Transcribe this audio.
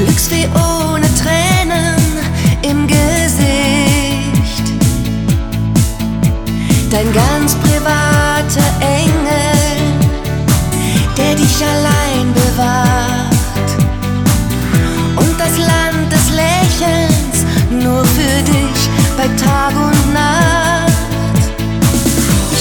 Glücksfee ohne Tränen im Gesicht, dein ganz privater Engel, der dich allein bewacht, und das Land des Lächelns nur für dich bei Tag und